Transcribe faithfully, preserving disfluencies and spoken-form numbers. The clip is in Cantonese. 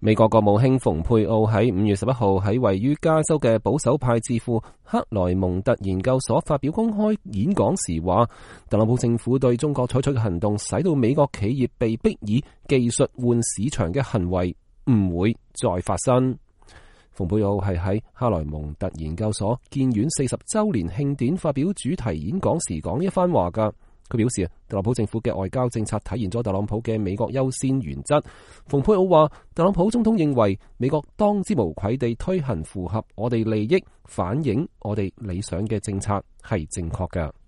美國國務卿蓬佩奧喺五月十一號喺位於加州嘅保守派智庫克萊蒙特研究所發表公開演講時話，特朗普政府對中國採取嘅行動，使到美國企業被迫以技術換市場嘅行為唔會再發生。蓬佩奧係喺克萊蒙特研究所建院四十周年慶典發表主題演講時講呢一番話噶。佢表示，特朗普政府嘅外交政策體現咗特朗普嘅美國優先原則。蓬佩奧話，特朗普總統認為美國當之無愧地推行符合我哋利益、反映我哋理想嘅政策係正確嘅。